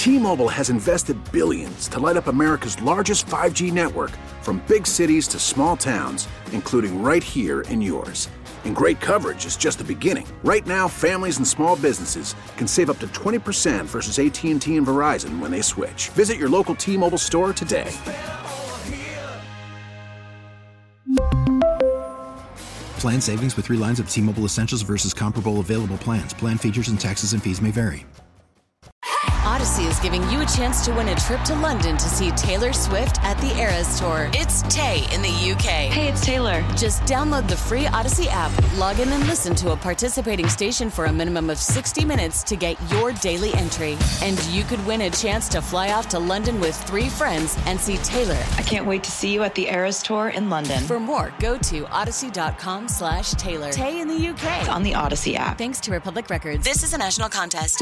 T-Mobile has invested billions to light up America's largest 5G network, from big cities to small towns, including right here in yours. And great coverage is just the beginning. Right now, families and small businesses can save up to 20% versus AT&T and Verizon when they switch. Visit your local T-Mobile store today. Plan savings with 3 lines of T-Mobile Essentials versus comparable available plans. Plan features and taxes and fees may vary. Odyssey is giving you a chance to win a trip to London to see Taylor Swift at the Eras Tour. It's Tay in the UK. Hey, it's Taylor. Just download the free Odyssey app, log in and listen to a participating station for a minimum of 60 minutes to get your daily entry. And you could win a chance to fly off to London with 3 friends and see Taylor. I can't wait to see you at the Eras Tour in London. For more, go to odyssey.com/Taylor. Tay in the UK. It's on the Odyssey app. Thanks to Republic Records. This is a national contest.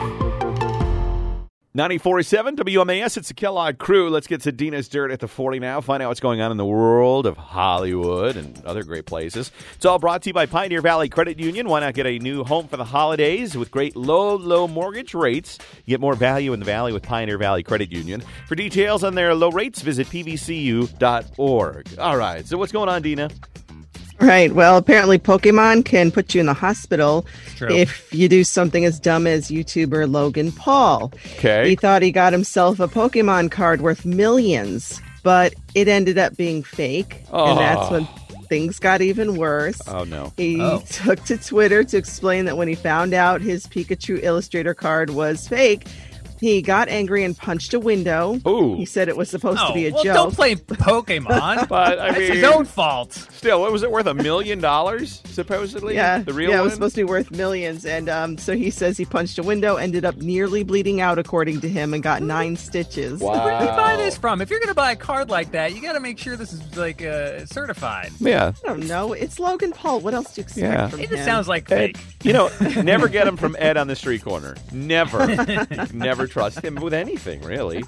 94.7 WMAS, it's the Kellogg Crew. Let's get to Dina's Dirt at the 40 now. Find out what's going on in the world of Hollywood and other great places. It's all brought to you by Pioneer Valley Credit Union. Why not get a new home for the holidays with great low mortgage rates? You get more value in the valley with Pioneer Valley Credit Union. For details on their low rates, visit pvcu.org. All right, so what's going on, Dina? Right. Well, apparently Pokemon can put you in the hospital if you do something as dumb as YouTuber Logan Paul. Okay. He thought he got himself a Pokemon card worth millions, but it ended up being fake. Oh. And that's when things got even worse. Oh, no. He took to Twitter to explain that when he found out his Pikachu Illustrator card was fake, he got angry and punched a window. Ooh. He said it was supposed to be a joke. Don't play Pokemon. But I mean, it's his own fault. Still, what was it worth? $1 million, supposedly? Yeah, the real one? it was supposed to be worth millions. And so he says he punched a window, ended up nearly bleeding out, according to him, and got 9 stitches. Wow. Where did you buy this from? If you're going to buy a card like that, you got to make sure this is like certified. Yeah. I don't know. It's Logan Paul. What else do you expect from It him? just sounds like fake. Never get him from Ed on the street corner. Never. Never trust him with anything, really.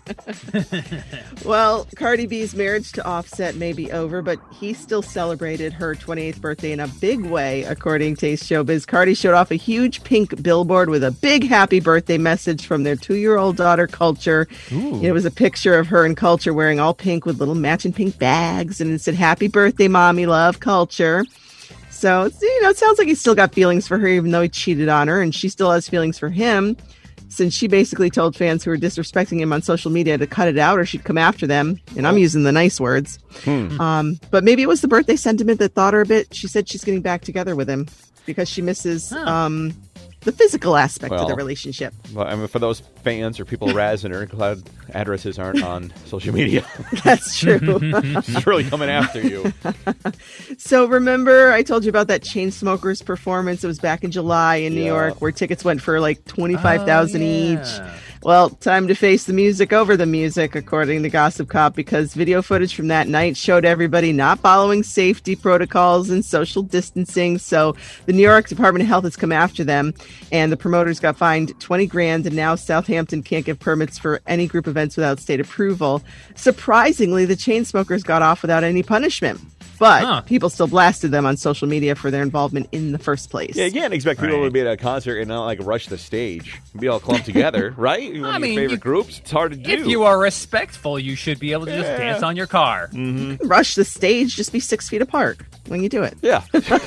Well, Cardi B's marriage to Offset may be over, but he still celebrated her 28th birthday in a big way, according to Showbiz. Cardi showed off a huge pink billboard with a big happy birthday message from their 2-year-old daughter, Culture. It was a picture of her and Culture wearing all pink with little matching pink bags, and it said, "Happy birthday, Mommy, love, Culture." So, it sounds like he's still got feelings for her, even though he cheated on her, and she still has feelings for him, since she basically told fans who were disrespecting him on social media to cut it out or she'd come after them. And I'm using the nice words. But maybe it was the birthday sentiment that thawed her a bit. She said she's getting back together with him because she misses the physical aspect of the relationship. Well, I mean, for those fans or people razzing her, glad addresses aren't on social media. That's true. She's really coming after you. So remember, I told you about that Chainsmokers performance. It was back in July in New York, where tickets went for like $25,000 each. Well, time to face the music over the music, according to Gossip Cop, because video footage from that night showed everybody not following safety protocols and social distancing. So the New York Department of Health has come after them, and the promoters got fined $20,000, and now Southampton can't give permits for any group events without state approval. Surprisingly, the Chainsmokers got off without any punishment. But people still blasted them on social media for their involvement in the first place. Yeah, you can't expect people to be at a concert and not like rush the stage and be all clumped together, right? One of your favorite groups. It's hard to do. If you are respectful, you should be able to just dance on your car. Rush the stage, just be 6 feet apart when you do it. Yeah.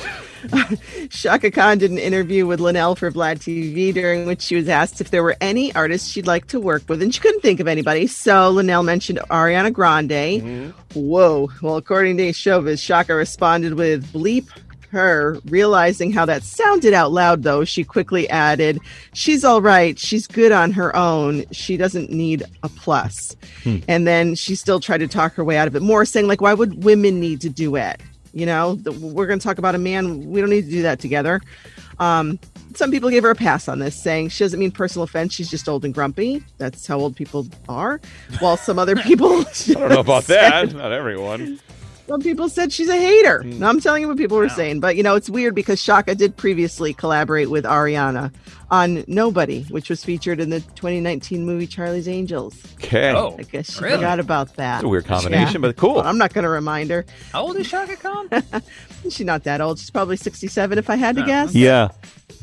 Shaka Khan did an interview with Linnell for Vlad TV, during which she was asked if there were any artists she'd like to work with, and she couldn't think of anybody. So Linnell mentioned Ariana Grande. Whoa. Well, according to Showbiz, Shaka responded with "bleep her." Realizing how that sounded out loud, though, she quickly added, "She's all right. She's good on her own. She doesn't need a plus." And then she still tried to talk her way out of it more, saying, like, why would women need to duet? We're going to talk about a man. We don't need to do that together. Some people gave her a pass on this, saying she doesn't mean personal offense. She's just old and grumpy. That's how old people are. While some other people... I don't know about that. Not everyone. Some people said she's a hater. Now, I'm telling you what people were saying. But, it's weird because Shaka did previously collaborate with Ariana on Nobody, which was featured in the 2019 movie Charlie's Angels. Okay. Oh, I guess she forgot about that. It's a weird combination, but cool. Well, I'm not going to remind her. How old is Shaka Khan? She's not that old. She's probably 67 if I had to guess. Yeah.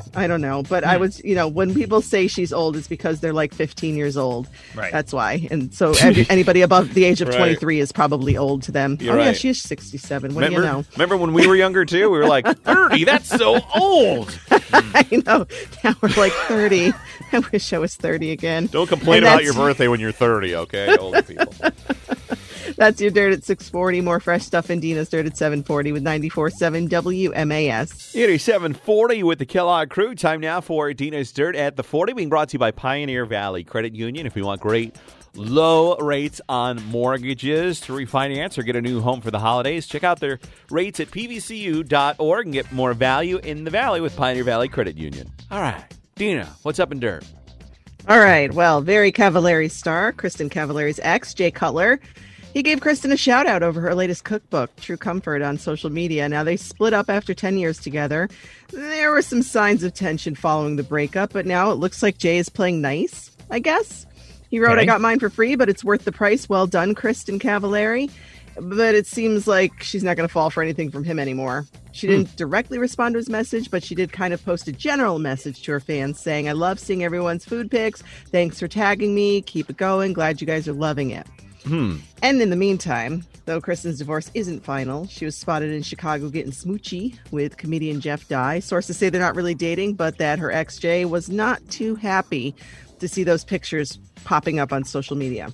I don't know. But I was, when people say she's old, it's because they're like 15 years old. Right. That's why. And so anybody above the age of 23 is probably old to them. You're yeah, right. she is 67. What do you know? Remember when we were younger, too? We were like, 30? That's so old. I know. Now we're like 30. I wish I was 30 again. Don't complain about your birthday when you're 30, okay? Older people. That's your Dirt at 640. More fresh stuff in Dina's Dirt at 740 with 94.7 WMAS. It is 740 with the Kellogg Crew. Time now for Dina's Dirt at the 40. Being brought to you by Pioneer Valley Credit Union. If you want great low rates on mortgages to refinance or get a new home for the holidays, check out their rates at pvcu.org and get more value in the Valley with Pioneer Valley Credit Union. All right, Dina, what's up in Dirt? All right. Well, very Cavallari star, Kristen Cavallari's ex, Jay Cutler. He gave Kristen a shout out over her latest cookbook, True Comfort, on social media. Now, they split up after 10 years together. There were some signs of tension following the breakup, but now it looks like Jay is playing nice, I guess. He wrote, I got mine for free, but it's worth the price. Well done, Kristen Cavallari. But it seems like she's not going to fall for anything from him anymore. She didn't directly respond to his message, but she did kind of post a general message to her fans saying, I love seeing everyone's food pics. Thanks for tagging me. Keep it going. Glad you guys are loving it. And in the meantime, though Kristen's divorce isn't final, she was spotted in Chicago getting smoochy with comedian Jeff Dye. Sources say they're not really dating, but that her ex Jay was not too happy to see those pictures popping up on social media.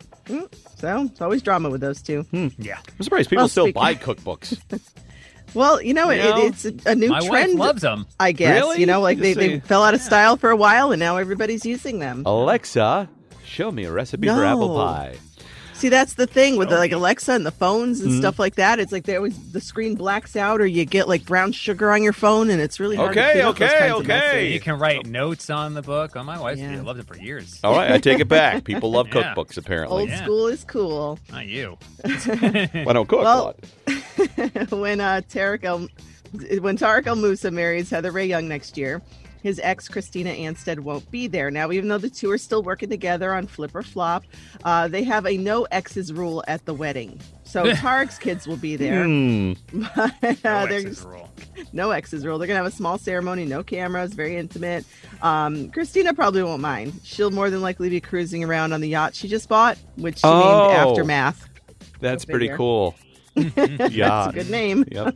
So it's always drama with those two. Yeah. I'm surprised people still buy cookbooks. Well, it's a new my trend. My wife loves them. I guess. Really? They fell out of style for a while, and now everybody's using them. Alexa, show me a recipe for apple pie. See, that's the thing with Alexa and the phones and stuff like that. It's like the screen blacks out, or you get like brown sugar on your phone, and it's really hard to clean up those kinds of messages. You can write notes on the book. Oh, my wife loved it for years. All right, I take it back. People love cookbooks, apparently. Old school is cool. Not you. I don't cook a lot. When Tarek El Moussa marries Heather Ray Young next year, his ex, Christina Anstead, won't be there. Now, even though the two are still working together on Flip or Flop, they have a no exes rule at the wedding. So Tarek's kids will be there. No exes rule. No exes rule. They're going to have a small ceremony, no cameras, very intimate. Christina probably won't mind. She'll more than likely be cruising around on the yacht she just bought, which she named Aftermath. That's pretty cool. That's a good name. Yep.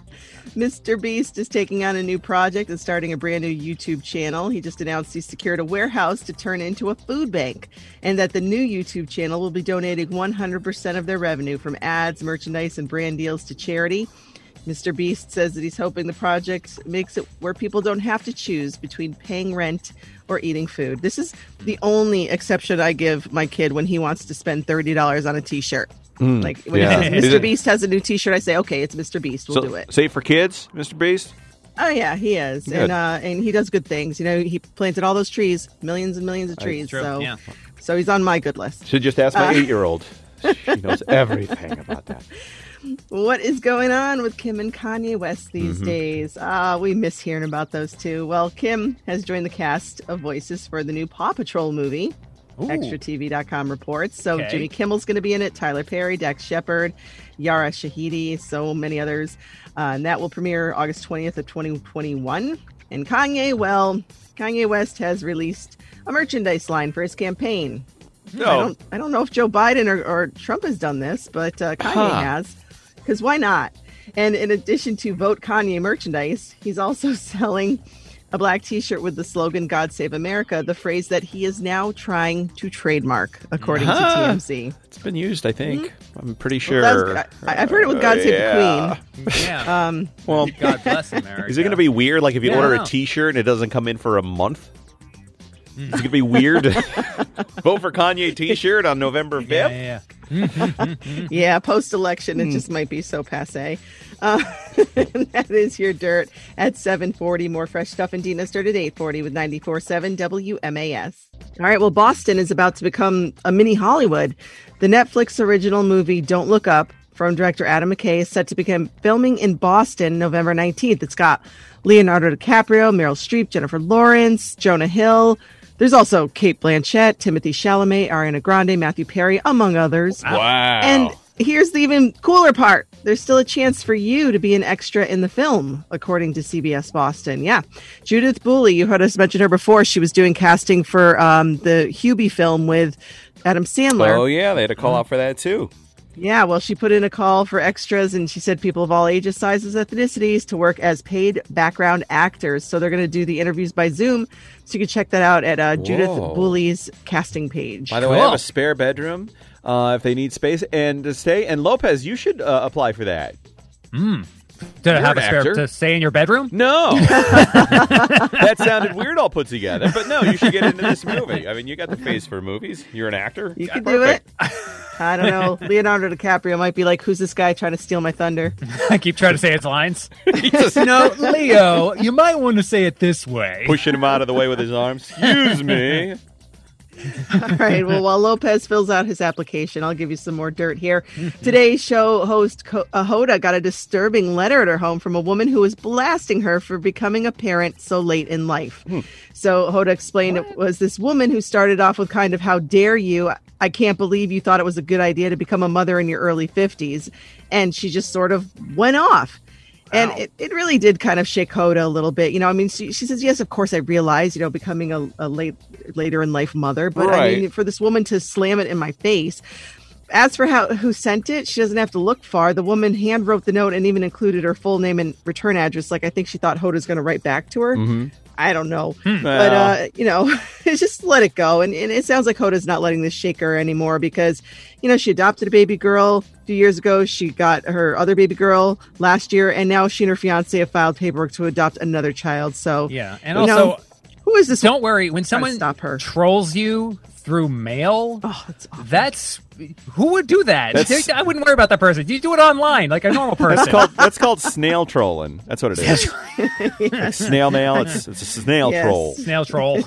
Mr. Beast is taking on a new project and starting a brand new YouTube channel. He just announced he secured a warehouse to turn into a food bank, and that the new YouTube channel will be donating 100% of their revenue from ads, merchandise, and brand deals to charity. Mr. Beast says that he's hoping the project makes it where people don't have to choose between paying rent or eating food. This is the only exception I give my kid when he wants to spend $30 on a t-shirt. Like when Mr. Beast has a new t-shirt, I say, okay, it's Mr. Beast. We'll do it. Safe for kids, Mr. Beast? Oh, yeah, he is. Good. And he does good things. He planted all those trees, millions and millions of trees. So he's on my good list. Should just ask my 8-year-old. She knows everything about that. What is going on with Kim and Kanye West these days? We miss hearing about those two. Well, Kim has joined the cast of voices for the new Paw Patrol movie. ExtraTV.com reports. So Jimmy Kimmel's going to be in it, Tyler Perry, Dax Shepard, Yara Shahidi, so many others. And that will premiere August 20th of 2021. And Kanye West has released a merchandise line for his campaign. I don't know if Joe Biden or Trump has done this, but Kanye has. Because why not? And in addition to Vote Kanye merchandise, he's also selling a black t-shirt with the slogan God Save America, the phrase that he is now trying to trademark, according to TMZ. It's been used, I think. I'm pretty sure. Well, I've heard it with God Save the Queen. Yeah. Well, God bless America. Is it going to be weird, like if you order a t-shirt and it doesn't come in for a month? Is it going to be weird to vote for Kanye t-shirt on November 5th? Yeah, post-election, it just might be so passé. That is your Dirt at 740. More fresh stuff in Dina's Dirt at 840 with 94.7 WMAS. All right, well, Boston is about to become a mini Hollywood. The Netflix original movie Don't Look Up from director Adam McKay is set to begin filming in Boston November 19th. It's got Leonardo DiCaprio, Meryl Streep, Jennifer Lawrence, Jonah Hill. There's also Cate Blanchett, Timothée Chalamet, Ariana Grande, Matthew Perry, among others. Wow. And here's the even cooler part. There's still a chance for you to be an extra in the film, according to CBS Boston. Yeah. Judith Booley, you heard us mention her before. She was doing casting for the Hubie film with Adam Sandler. Oh, yeah. They had a call out for that, too. Yeah, well, she put in a call for extras, and she said people of all ages, sizes, ethnicities to work as paid background actors. So they're going to do the interviews by Zoom. So you can check that out at Judith Booley's casting page. By the way, I have a spare bedroom if they need space and to stay. And Lopez, you should apply for that. To have a spare to stay in your bedroom? No. That sounded weird all put together. But no, you should get into this movie. I mean, you got the face for movies. You're an actor. You can do it. I don't know. Leonardo DiCaprio might be like, who's this guy trying to steal my thunder? I keep trying to say its lines. No, Leo, you might want to say it this way. Pushing him out of the way with his arms. Excuse me. All right. Well, while Lopez fills out his application, I'll give you some more dirt here. Today's show host Hoda got a disturbing letter at her home from a woman who was blasting her for becoming a parent so late in life. So Hoda explained it was this woman who started off with kind of, how dare you? I can't believe you thought it was a good idea to become a mother in your early 50s. And she just sort of went off. And it really did kind of shake Hoda a little bit. You know, I mean, she says, yes, of course, I realize, you know, becoming a later in life mother. But I mean, for this woman to slam it in my face. As for who sent it, she doesn't have to look far. The woman hand wrote the note and even included her full name and return address. Like, I think she thought Hoda's going to write back to her. I don't know. But, you know, just let it go. And it sounds like Hoda's not letting this shake her anymore because, you know, she adopted a baby girl a few years ago. She got her other baby girl last year. And now she and her fiance have filed paperwork to adopt another child. So, yeah. And also, who is this? Don't worry. When someone trolls you through mail, that's who would do that? I wouldn't worry about that person. You do it online like a normal person. That's called snail trolling. That's what it is. Snail mail. It's a snail troll. Snail troll.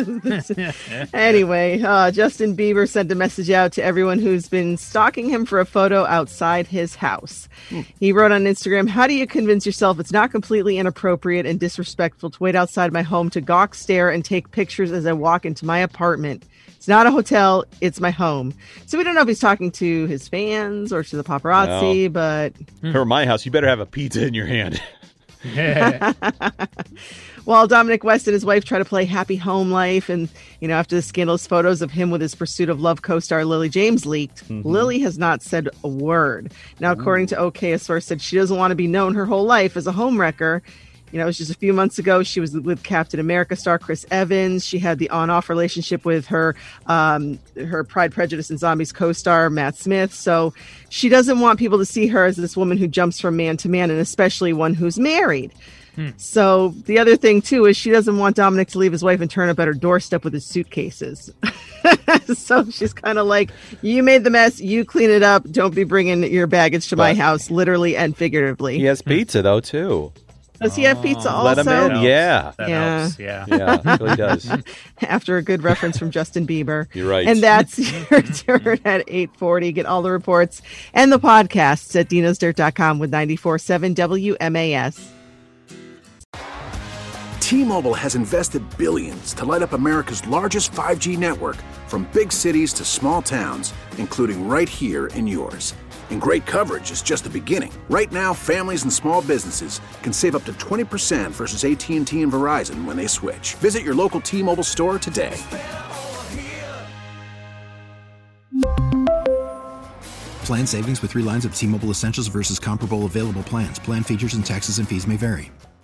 Anyway, Justin Bieber sent a message out to everyone who's been stalking him for a photo outside his house. He wrote on Instagram, "How do you convince yourself it's not completely inappropriate and disrespectful to wait outside my home to gawk, stare, and take pictures as I walk into my apartment? It's not a hotel, it's my home." So we don't know if he's talking to his fans or to the paparazzi, but... For my house, you better have a pizza in your hand. While Dominic West and his wife try to play happy home life, and, you know, after the scandalous photos of him with his Pursuit of Love co-star Lily James leaked, Lily has not said a word. Now, according to OK, a source said she doesn't want to be known her whole life as a homewrecker. You know, it was just a few months ago. She was with Captain America star Chris Evans. She had the on-off relationship with her Pride, Prejudice, and Zombies co-star Matt Smith. So she doesn't want people to see her as this woman who jumps from man to man, and especially one who's married. So the other thing, too, is she doesn't want Dominic to leave his wife and turn up at her doorstep with his suitcases. So she's kind of like, you made the mess, you clean it up. Don't be bringing your baggage to my house, literally and figuratively. He has pizza, though, too. Does he have pizza also? Let him in, yeah. That helps, yeah. Yeah, it really does. After a good reference from Justin Bieber. You're right. And that's your Dirt at 8:40. Get all the reports and the podcasts at dinosdirt.com with 94.7 WMAS. T-Mobile has invested billions to light up America's largest 5G network, from big cities to small towns, including right here in yours. And great coverage is just the beginning. Right now, families and small businesses can save up to 20% versus AT&T and Verizon when they switch. Visit your local T-Mobile store today. Plan savings with 3 lines of T-Mobile Essentials versus comparable available plans. Plan features and taxes and fees may vary.